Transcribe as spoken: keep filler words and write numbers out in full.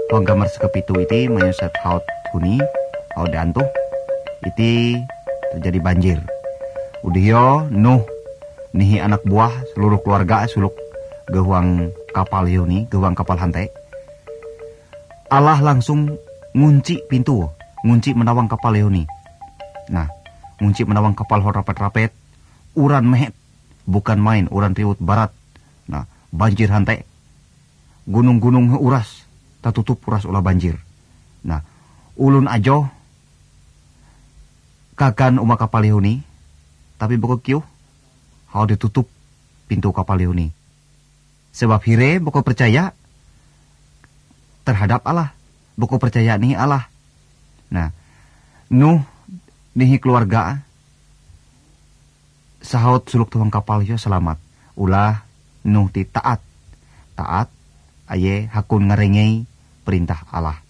Huang gambar sekepitu iti menyusat haut huni, haut dantuh, iti terjadi banjir. Udiyo Nuh nihi anak buah seluruh keluarga suluk gehuang kapal yuni, gehuang kapal hantai. Allah langsung ngunci pintu, ngunci menawang kapal yuni. Nah, ngunci menawang kapal hor rapet-rapet, uran mehet, bukan main, uran riut barat. Nah, banjir hantai. Gunung-gunung uras, tertutup uras ulah banjir. Nah, ulun ajo kagan uma kapal yuni, tapi boko kiu, hau ditutup pintu kapal yuni. Sebab hire boko percaya terhadap Allah, boko percaya nih Allah. Nah, Nuh nihi keluarga sahaut suluk tuang kapal yo selamat. Ulah Nuh ti taat, taat aye hakun ngerengei perintah Allah.